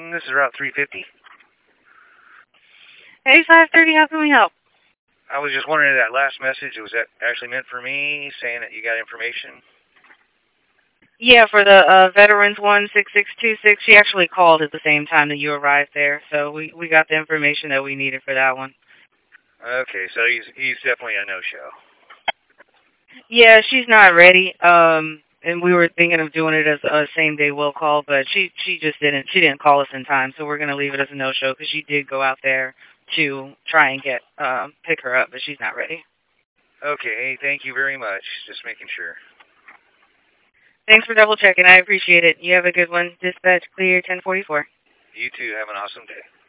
This is Route 350. Hey, 530, how can we help? I was just wondering, that last message, was that actually meant for me, saying that you got information? Yeah, for the Veterans 16626, she actually called at the same time that you arrived there, so we got the information that we needed for that one. Okay, so he's definitely a no-show. Yeah, she's not ready. And we were thinking of doing it as a same-day will call, but she didn't call us in time, so we're gonna leave it as a no-show because she did go out there to try and pick her up, but she's not ready. Okay, thank you very much. Just making sure. Thanks for double checking. I appreciate it. You have a good one. Dispatch clear 1044. You too. Have an awesome day.